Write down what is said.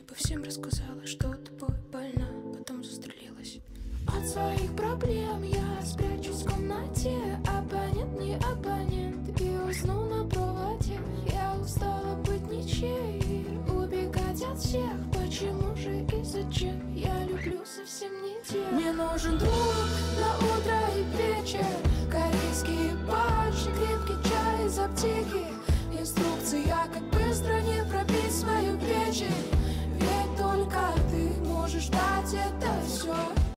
бы всем рассказала, что тобой больна, потом застрелилась. От своих проблем я спрячусь в комнате. Абонент не абонент, и усну на проводе. Я устала быть ничьей, убегать от всех. Почему же и зачем? Я люблю совсем не тех. Мне нужен друг на утро и вечер.